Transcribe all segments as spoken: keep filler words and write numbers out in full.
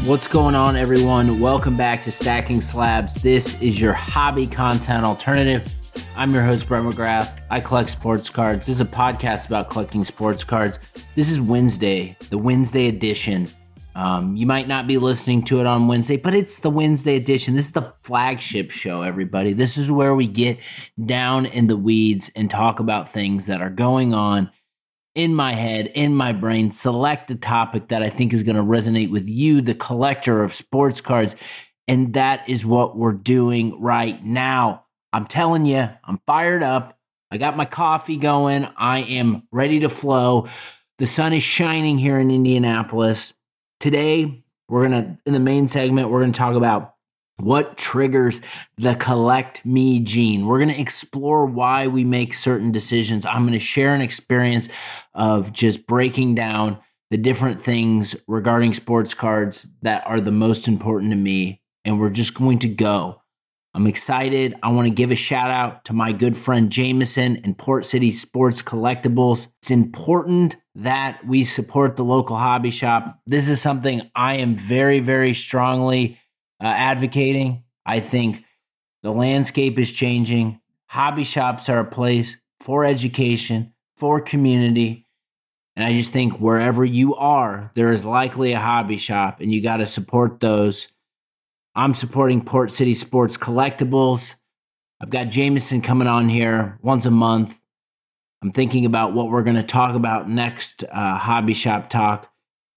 What's going on, everyone? Welcome back to Stacking Slabs. This is your hobby content alternative. I'm your host, Brett McGrath. I collect sports cards. This is a podcast about collecting sports cards. This is Wednesday, the Wednesday edition. Um, you might not be listening to it on Wednesday, but it's the Wednesday edition. This is the flagship show, everybody. This is where we get down in the weeds and talk about things that are going on in my head, in my brain, select a topic that I think is going to resonate with you, the collector of sports cards. And that is what we're doing right now. I'm telling you, I'm fired up. I got my coffee going. I am ready to flow. The sun is shining here in Indianapolis. Today, we're going to, in the main segment, we're going to talk about what triggers the collect me gene. We're going to explore why we make certain decisions. I'm going to share an experience of just breaking down the different things regarding sports cards that are the most important to me. And we're just going to go. I'm excited. I want to give a shout out to my good friend Jameson and Port City Sports Collectibles. It's important that we support the local hobby shop. This is something I am very, very strongly uh, advocating. I think the landscape is changing. Hobby shops are a place for education, for community. And I just think wherever you are, there is likely a hobby shop, and you got to support those. I'm supporting Port City Sports Collectibles. I've got Jameson coming on here once a month. I'm thinking about what we're going to talk about next uh, Hobby Shop Talk.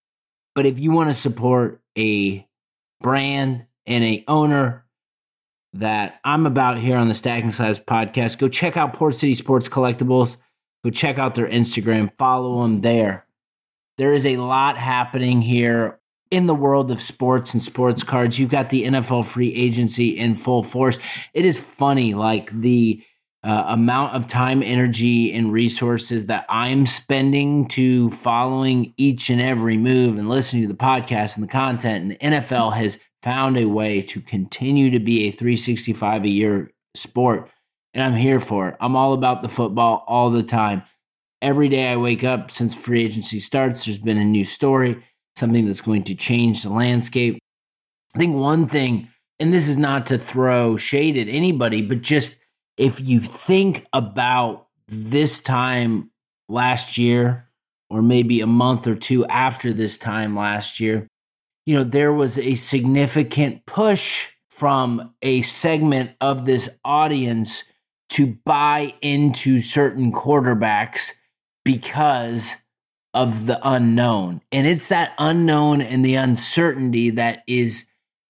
But if you want to support a brand and a owner that I'm about here on the Stacking Slabs podcast, go check out Port City Sports Collectibles. Go check out their Instagram. Follow them there. There is a lot happening here in the world of sports and sports cards. You've got the N F L free agency in full force. It is funny, like the uh, amount of time, energy, and resources that I'm spending to following each and every move and listening to the podcast and the content. And the N F L has found a way to continue to be a three sixty-five a year sport. And I'm here for it. I'm all about the football all the time. Every day I wake up since free agency starts, there's been a new story, something that's going to change the landscape. I think one thing, and this is not to throw shade at anybody, but just if you think about this time last year, or maybe a month or two after this time last year, you know, there was a significant push from a segment of this audience to buy into certain quarterbacks because of the unknown. And it's that unknown and the uncertainty that is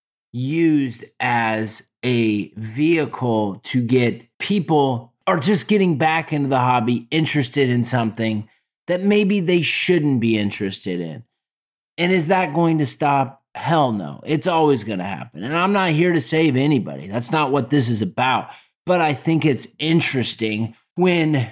used as a vehicle to get people, or just getting back into the hobby, interested in something that maybe they shouldn't be interested in. And is that going to stop? Hell no. It's always going to happen. And I'm not here to save anybody. That's not what this is about. But I think it's interesting when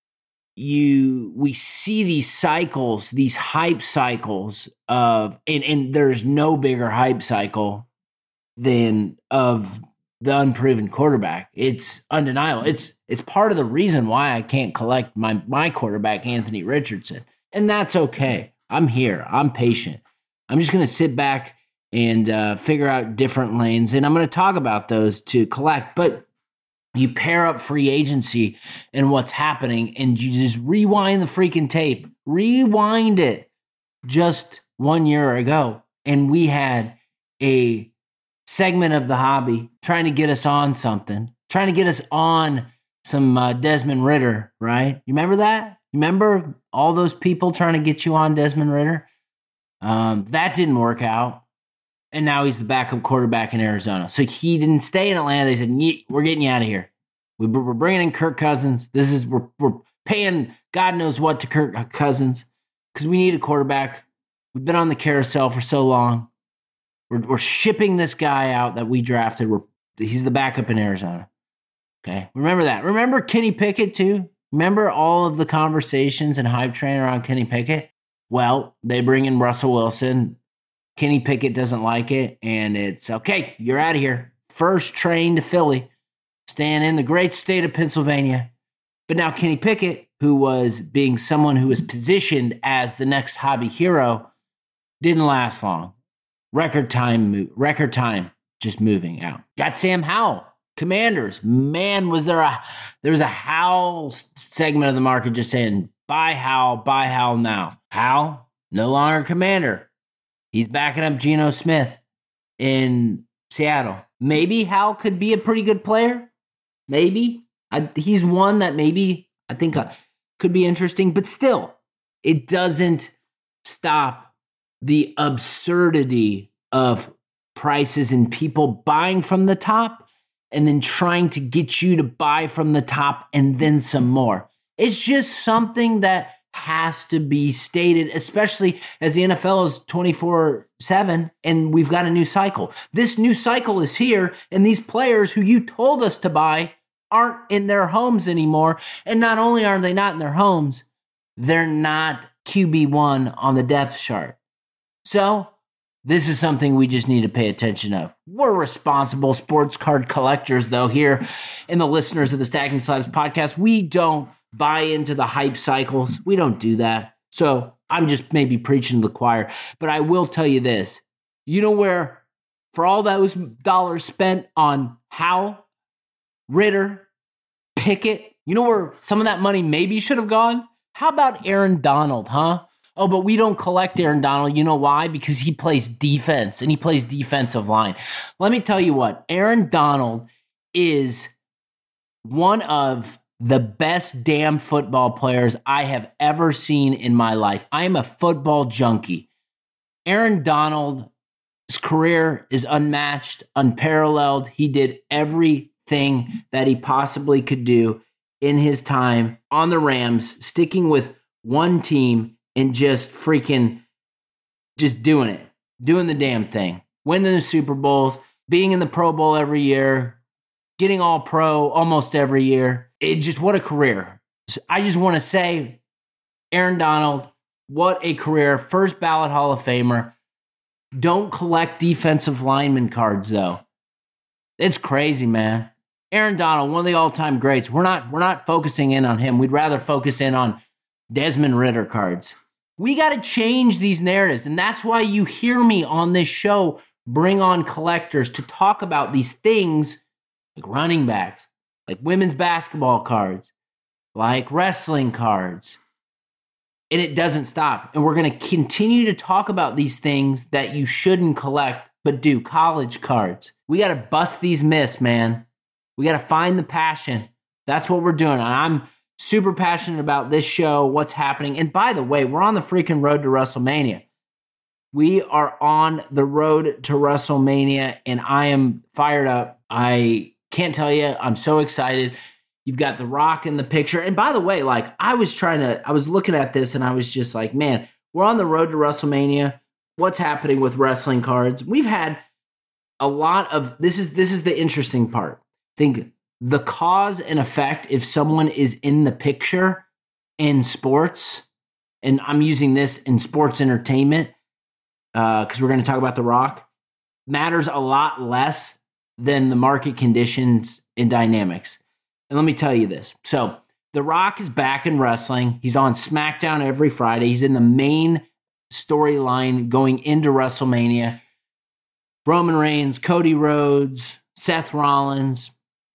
you we see these cycles, these hype cycles of, and, and there's no bigger hype cycle than of the unproven quarterback. It's undeniable. It's it's part of the reason why I can't collect my my quarterback, Anthony Richardson. And that's okay. I'm here. I'm patient. I'm just going to sit back and uh, figure out different lanes, and I'm going to talk about those to collect. But you pair up free agency and what's happening, and you just rewind the freaking tape. Rewind it just one year ago, and we had a segment of the hobby trying to get us on something, trying to get us on some uh, Desmond Ridder, right? You remember that? You remember all those people trying to get you on Desmond Ridder? Um, that didn't work out. And now he's the backup quarterback in Arizona. So he didn't stay in Atlanta. They said, we're getting you out of here. We're bringing in Kirk Cousins. This is we're, we're paying God knows what to Kirk Cousins because we need a quarterback. We've been on the carousel for so long. We're, we're shipping this guy out that we drafted. We're, he's the backup in Arizona. Okay, remember that. Remember Kenny Pickett too? Remember all of the conversations and hype train around Kenny Pickett? Well, they bring in Russell Wilson. Kenny Pickett doesn't like it, and it's, okay, you're out of here. First train to Philly, staying in the great state of Pennsylvania. But now Kenny Pickett, who was being someone who was positioned as the next hobby hero, didn't last long. Record time, record time just moving out. Got Sam Howell, Commanders. Man, was there a there was a Howell segment of the market just saying, buy Howell, buy Howell now. Howell, no longer Commander. He's backing up Geno Smith in Seattle. Maybe Howell could be a pretty good player. Maybe. I, he's one that maybe I think uh, could be interesting, but still, it doesn't stop the absurdity of prices and people buying from the top and then trying to get you to buy from the top and then some more. It's just something that has to be stated, especially as the N F L is twenty-four seven and we've got a new cycle. This new cycle is here, and these players who you told us to buy aren't in their homes anymore. And not only are they not in their homes, they're not Q B one on the depth chart. So this is something we just need to pay attention of. We're responsible sports card collectors, though, here in the listeners of the Stacking Slabs podcast. We don't buy into the hype cycles. We don't do that. So I'm just maybe preaching to the choir. But I will tell you this. You know where, for all those dollars spent on Howell, Ritter, Pickett, you know where some of that money maybe should have gone? How about Aaron Donald, huh? Oh, but we don't collect Aaron Donald. You know why? Because he plays defense, and he plays defensive line. Let me tell you what. Aaron Donald is one of the best damn football players I have ever seen in my life. I am a football junkie. Aaron Donald's career is unmatched, unparalleled. He did everything that he possibly could do in his time on the Rams, sticking with one team and just freaking just doing it, doing the damn thing, winning the Super Bowls, being in the Pro Bowl every year, getting all pro almost every year. It just, what a career. So I just want to say, Aaron Donald, what a career. First ballot Hall of Famer. Don't collect defensive lineman cards, though. It's crazy, man. Aaron Donald, one of the all-time greats. We're not, we're not focusing in on him. We'd rather focus in on Desmond Ritter cards. We got to change these narratives, and that's why you hear me on this show bring on collectors to talk about these things like running backs, like women's basketball cards, like wrestling cards. And it doesn't stop. And we're going to continue to talk about these things that you shouldn't collect, but do. College cards. We got to bust these myths, man. We got to find the passion. That's what we're doing. And I'm super passionate about this show, what's happening. And by the way, we're on the freaking road to WrestleMania. We are on the road to WrestleMania, and I am fired up. I can't tell you, I'm so excited. You've got The Rock in the picture. And by the way, like I was trying to, I was looking at this and I was just like, man, we're on the road to WrestleMania. What's happening with wrestling cards? We've had a lot of, this is, this is the interesting part. Think the cause and effect if someone is in the picture in sports, and I'm using this in sports entertainment because uh, we're going to talk about The Rock, matters a lot less than the market conditions and dynamics. And let me tell you this. So The Rock is back in wrestling. He's on SmackDown every Friday. He's in the main storyline going into WrestleMania. Roman Reigns, Cody Rhodes, Seth Rollins.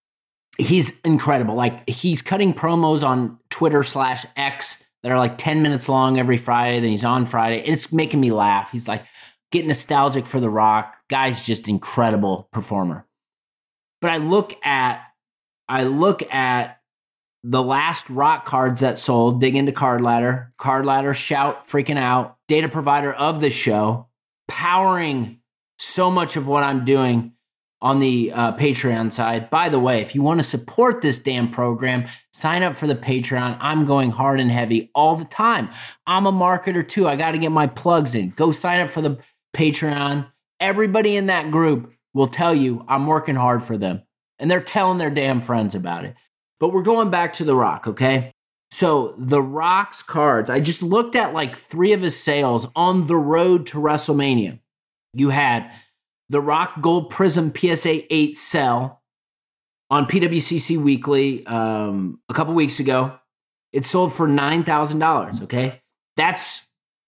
He's incredible. Like, he's cutting promos on Twitter slash X that are like ten minutes long every Friday. Then he's on Friday. It's making me laugh. He's like getting nostalgic for The Rock. Guy's just incredible performer. But I look at, I look at the last Rock cards that sold. Dig into Card Ladder. Card Ladder, shout freaking out. Data provider of the show, powering so much of what I'm doing on the uh, Patreon side. By the way, if you want to support this damn program, sign up for the Patreon. I'm going hard and heavy all the time. I'm a marketer too. I got to get my plugs in. Go sign up for the Patreon. Everybody in that group will tell you I'm working hard for them. And they're telling their damn friends about it. But we're going back to The Rock, okay? So The Rock's cards, I just looked at like three of his sales on the road to WrestleMania. You had The Rock Gold Prism P S A eight sell on P W C C Weekly um, a couple weeks ago. It sold for nine thousand dollars, okay? That's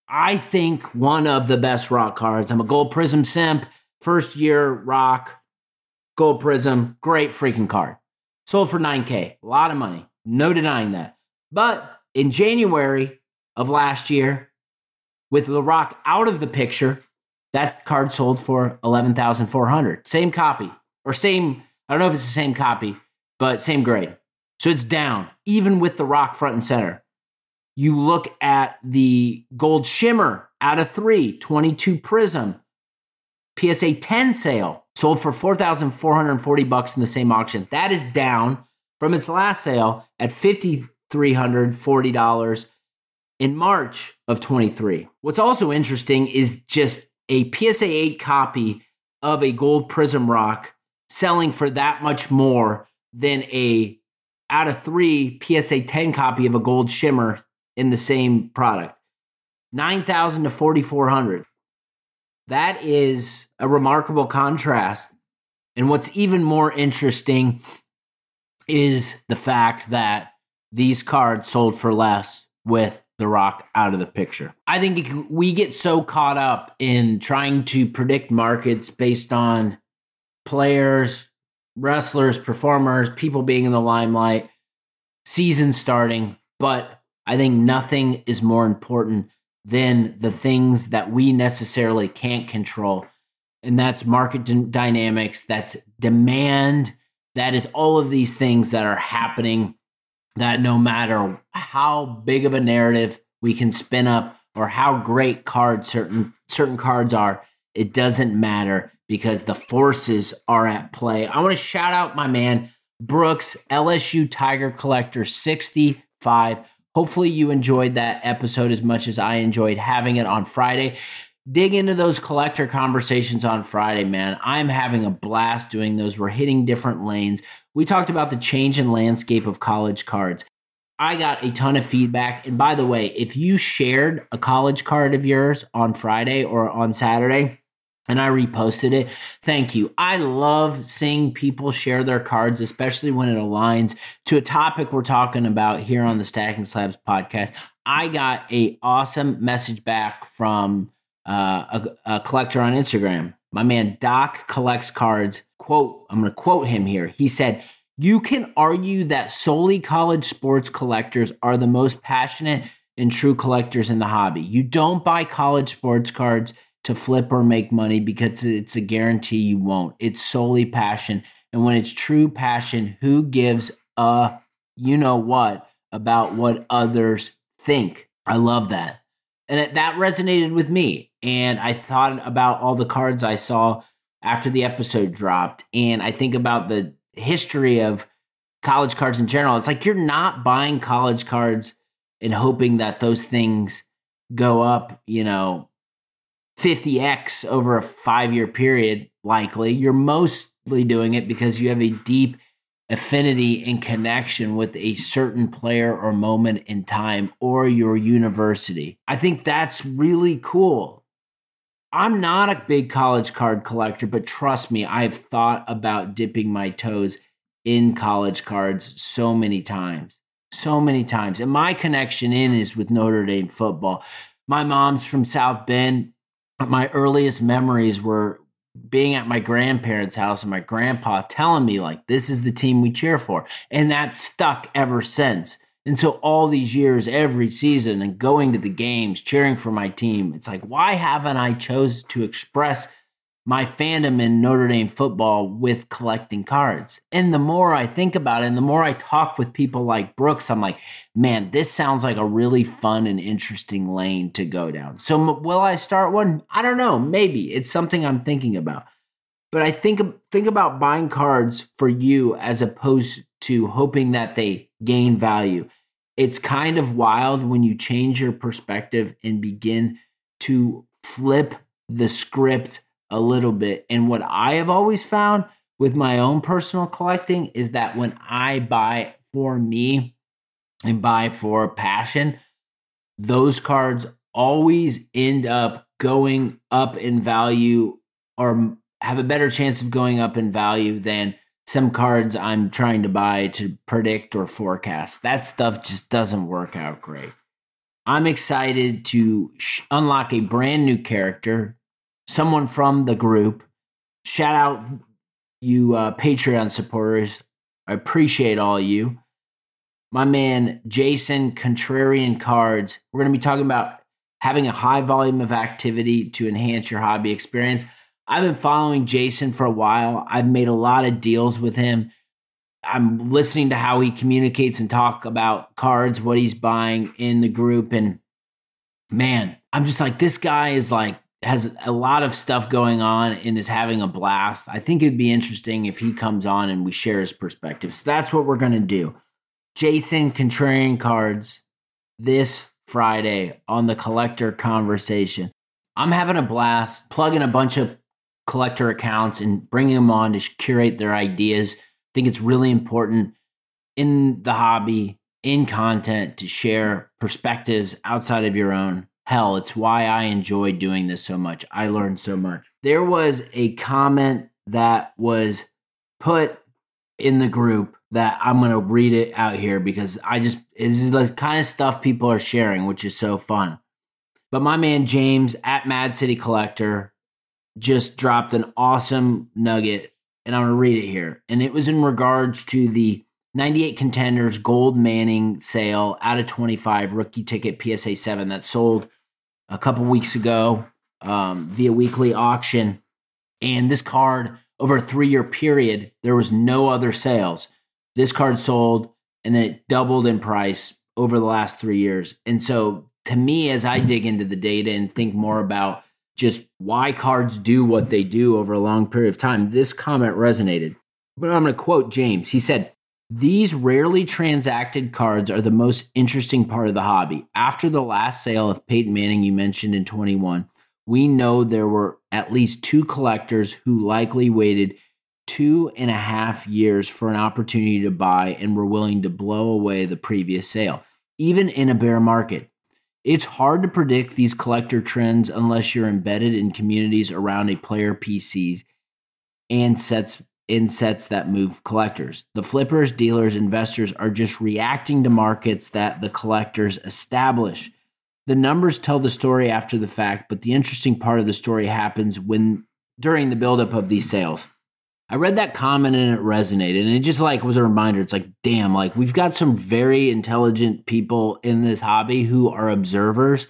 I think one of the best rock cards. I'm a Gold Prism simp. First year rock, Gold Prism, great freaking card. Sold for nine K, a lot of money. No denying that. But in January of last year, with the rock out of the picture, that card sold for eleven thousand four hundred dollars. Same copy, or same, I don't know if it's the same copy, but same grade. So it's down, even with the rock front and center. You look at the Gold Shimmer out of three, twenty-two Prism, P S A ten sale, sold for four thousand four hundred forty bucks in the same auction. That is down from its last sale at five thousand three hundred forty dollars in March of twenty-three. What's also interesting is just a P S A eight copy of a Gold Prism rock selling for that much more than a out of three P S A ten copy of a Gold Shimmer in the same product. nine thousand to forty-four hundred. That is a remarkable contrast. And what's even more interesting is the fact that these cards sold for less with the rock out of the picture. I think we get so caught up in trying to predict markets based on players, wrestlers, performers, people being in the limelight, season starting, but I think nothing is more important than the things that we necessarily can't control. And that's market d- dynamics, that's demand, that is all of these things that are happening that no matter how big of a narrative we can spin up or how great cards certain certain cards are, it doesn't matter because the forces are at play. I want to shout out my man, Brooks, L S U Tiger Collector sixty-five. Hopefully you enjoyed that episode as much as I enjoyed having it on Friday. Dig into those collector conversations on Friday, man. I'm having a blast doing those. We're hitting different lanes. We talked about the change in landscape of college cards. I got a ton of feedback. And by the way, if you shared a college card of yours on Friday or on Saturday, and I reposted it, thank you. I love seeing people share their cards, especially when it aligns to a topic we're talking about here on the Stacking Slabs podcast. I got a awesome message back from uh, a, a collector on Instagram. My man Doc collects cards. Quote, I'm going to quote him here. He said, "You can argue that solely college sports collectors are the most passionate and true collectors in the hobby. You don't buy college sports cards to flip or make money because it's a guarantee you won't. It's solely passion. And when it's true passion, who gives a you know what about what others think?" I love that. And it, that resonated with me. And I thought about all the cards I saw after the episode dropped. And I think about the history of college cards in general. It's like you're not buying college cards and hoping that those things go up, you know, fifty x over a five-year period, likely. You're mostly doing it because you have a deep affinity and connection with a certain player or moment in time or your university. I think that's really cool. I'm not a big college card collector, but trust me, I've thought about dipping my toes in college cards so many times. So many times. And my connection in is with Notre Dame football. My mom's from South Bend. My earliest memories were being at my grandparents' house and my grandpa telling me, like, this is the team we cheer for. And that's stuck ever since. And so all these years, every season, and going to the games, cheering for my team, it's like, why haven't I chose to express my fandom in Notre Dame football with collecting cards? And the more I think about it, and the more I talk with people like Brooks, I'm like, man, this sounds like a really fun and interesting lane to go down. So will I start one? I don't know. Maybe. It's something I'm thinking about. But I think, think about buying cards for you as opposed to hoping that they gain value. It's kind of wild when you change your perspective and begin to flip the script a little bit. And what I have always found with my own personal collecting is that when I buy for me and buy for passion, those cards always end up going up in value or have a better chance of going up in value than some cards I'm trying to buy to predict or forecast. That stuff just doesn't work out great. I'm excited to sh- unlock a brand new character, someone from the group. Shout out you uh, Patreon supporters. I appreciate all of you. My man, Jason Contrarian Cards. We're going to be talking about having a high volume of activity to enhance your hobby experience. I've been following Jason for a while. I've made a lot of deals with him. I'm listening to how he communicates and talk about cards, what he's buying in the group. And man, I'm just like, this guy is like, has a lot of stuff going on and is having a blast. I think it'd be interesting if he comes on and we share his perspective. So that's what we're going to do. Jason Contrarian Cards this Friday on the Collector Conversation. I'm having a blast plugging a bunch of collector accounts and bringing them on to curate their ideas. I think it's really important in the hobby, in content, to share perspectives outside of your own. Hell, it's why I enjoy doing this so much. I learned so much. There was a comment that was put in the group that I'm going to read it out here because I just, it's the kind of stuff people are sharing, which is so fun. But my man James at Mad City Collector just dropped an awesome nugget, and I'm going to read it here. And it was in regards to the ninety-eight Contenders Gold Manning sale out of twenty-five rookie ticket P S A seven that sold a couple weeks ago um, via weekly auction. And this card, over a three-year period, there was no other sales. This card sold, and then it doubled in price over the last three years. And so to me, as I dig into the data and think more about just why cards do what they do over a long period of time, this comment resonated. But I'm going to quote James. He said, "These rarely transacted cards are the most interesting part of the hobby. After the last sale of Peyton Manning you mentioned in twenty-one, we know there were at least two collectors who likely waited two and a half years for an opportunity to buy and were willing to blow away the previous sale, even in a bear market. It's hard to predict these collector trends unless you're embedded in communities around a player P Cs and sets in sets that move collectors. The flippers, dealers, investors are just reacting to markets that the collectors establish. The numbers tell the story after the fact, but the interesting part of the story happens when during the buildup of these sales." I read that comment and it resonated, and it just like was a reminder. It's like, damn, like we've got some very intelligent people in this hobby who are observers.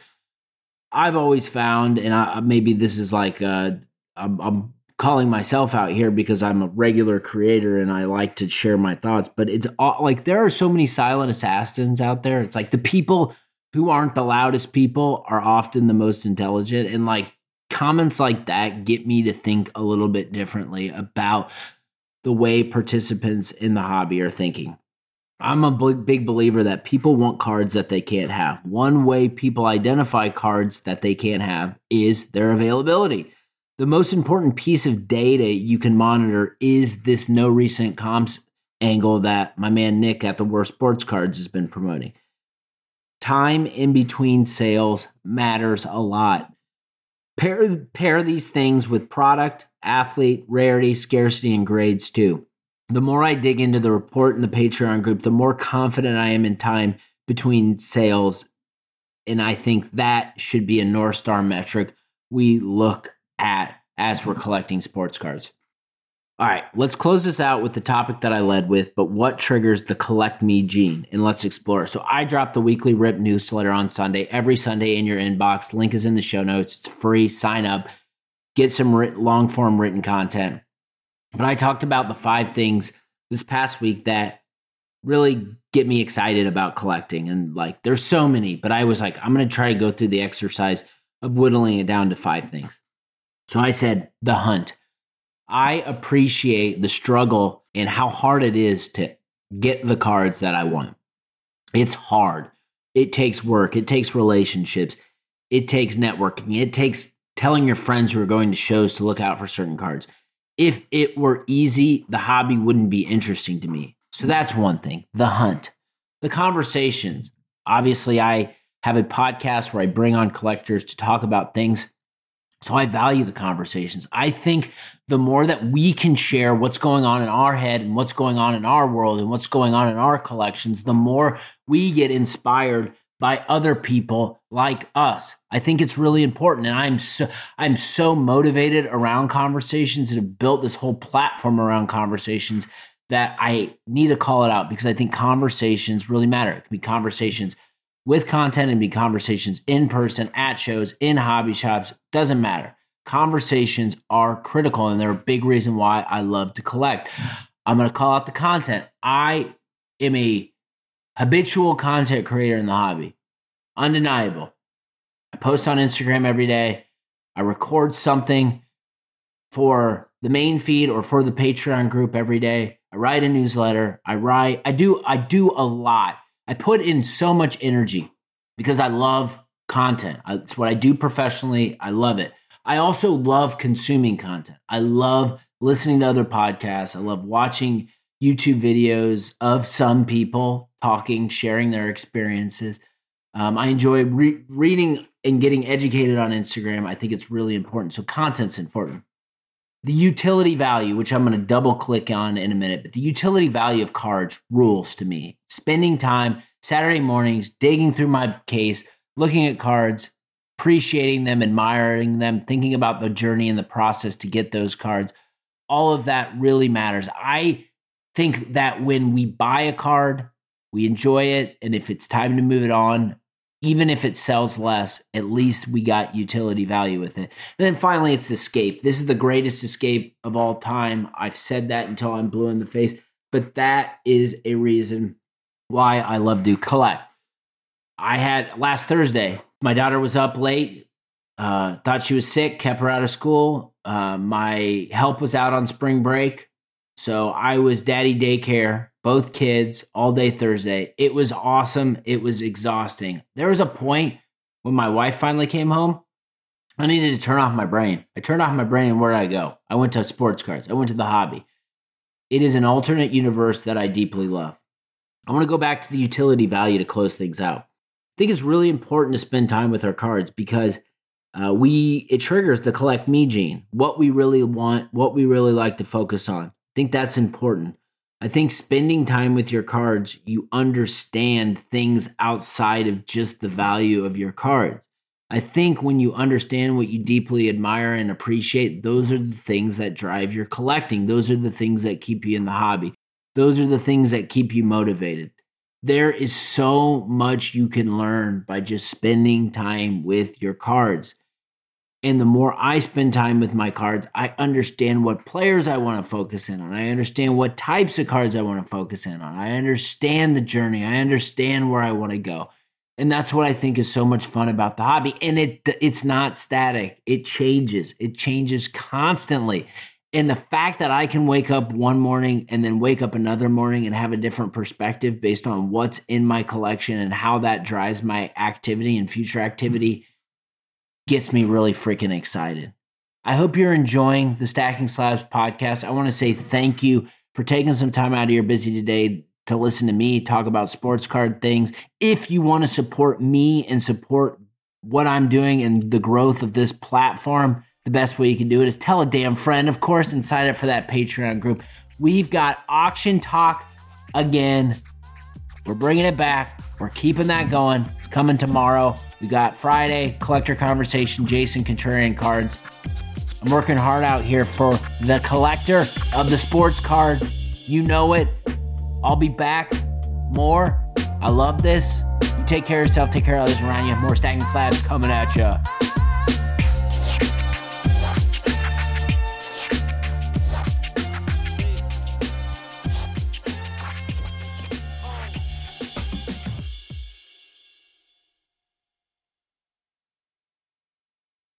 I've always found, and I, maybe this is like, uh, I'm, I'm calling myself out here because I'm a regular creator and I like to share my thoughts, but it's all, like there are so many silent assassins out there. It's like the people who aren't the loudest people are often the most intelligent, and like comments like that get me to think a little bit differently about the way participants in the hobby are thinking. I'm a big believer that people want cards that they can't have. One way people identify cards that they can't have is their availability. The most important piece of data you can monitor is this no recent comps angle that my man Nick at The Worst Sports Cards has been promoting. Time in between sales matters a lot. Pair, pair these things with product, athlete, rarity, scarcity, and grades too. The more I dig into the report in the Patreon group, the more confident I am in time between sales. And I think that should be a North Star metric we look at as we're collecting sports cards. All right, let's close this out with the topic that I led with, but what triggers the Collect Me gene? And let's explore. So I drop the weekly R I P newsletter on Sunday, every Sunday in your inbox. Link is in the show notes. It's free. Sign up. Get some writ- long-form written content. But I talked about the five things this past week that really get me excited about collecting. And like, there's so many, but I was like, I'm going to try to go through the exercise of whittling it down to five things. So I said, the hunt. I appreciate the struggle and how hard it is to get the cards that I want. It's hard. It takes work. It takes relationships. It takes networking. It takes telling your friends who are going to shows to look out for certain cards. If it were easy, the hobby wouldn't be interesting to me. So that's one thing, the hunt. The conversations. Obviously, I have a podcast where I bring on collectors to talk about things. So I value the conversations. I think the more that we can share what's going on in our head and what's going on in our world and what's going on in our collections, the more we get inspired by other people like us. I think it's really important. And I'm so I'm so motivated around conversations and have built this whole platform around conversations that I need to call it out because I think conversations really matter. It can be conversations with content and be conversations in person, at shows, in hobby shops, doesn't matter. Conversations are critical and they're a big reason why I love to collect. I'm going to call out the content. I am a habitual content creator in the hobby. Undeniable. I post on Instagram every day. I record something for the main feed or for the Patreon group every day. I write a newsletter. I write, I do, I do a lot. I put in so much energy because I love content. It's what I do professionally. I love it. I also love consuming content. I love listening to other podcasts. I love watching YouTube videos of some people talking, sharing their experiences. Um, I enjoy re- reading and getting educated on Instagram. I think it's really important. So content's important. The utility value, which I'm going to double click on in a minute, but the utility value of cards rules to me. Spending time Saturday mornings, digging through my case, looking at cards, appreciating them, admiring them, thinking about the journey and the process to get those cards. All of that really matters. I think that when we buy a card, we enjoy it. And if it's time to move it on, even if it sells less, at least we got utility value with it. And then finally, it's escape. This is the greatest escape of all time. I've said that until I'm blue in the face, but that is a reason why I love to collect. I had last Thursday, my daughter was up late, uh, thought she was sick, kept her out of school. Uh, my help was out on spring break. So I was daddy daycare, both kids, all day Thursday. It was awesome. It was exhausting. There was a point when my wife finally came home, I needed to turn off my brain. I turned off my brain, and where did I go? I went to sports cards. I went to the hobby. It is an alternate universe that I deeply love. I want to go back to the utility value to close things out. I think it's really important to spend time with our cards because uh, we it triggers the collect me gene, what we really want, what we really like to focus on. I think that's important. I think spending time with your cards, you understand things outside of just the value of your cards. I think when you understand what you deeply admire and appreciate, those are the things that drive your collecting. Those are the things that keep you in the hobby. Those are the things that keep you motivated. There is so much you can learn by just spending time with your cards. And the more I spend time with my cards, I understand what players I want to focus in on. I understand what types of cards I want to focus in on. I understand the journey. I understand where I want to go. And that's what I think is so much fun about the hobby. And it it's not static. It changes. It changes constantly. And the fact that I can wake up one morning and then wake up another morning and have a different perspective based on what's in my collection and how that drives my activity and future activity gets me really freaking excited. I hope you're enjoying the Stacking Slabs podcast. I want to say thank you for taking some time out of your busy day to listen to me talk about sports card things. If you want to support me and support what I'm doing and the growth of this platform, the best way you can do it is tell a damn friend, of course, and sign up for that Patreon group. We've got auction talk again. We're bringing it back. We're keeping that going. It's coming tomorrow. We got Friday, Collector Conversation, Jason Contrarian cards. I'm working hard out here for the collector of the sports card. You know it. I'll be back more. I love this. You take care of yourself. Take care of others around you. More Stacking Slabs coming at you.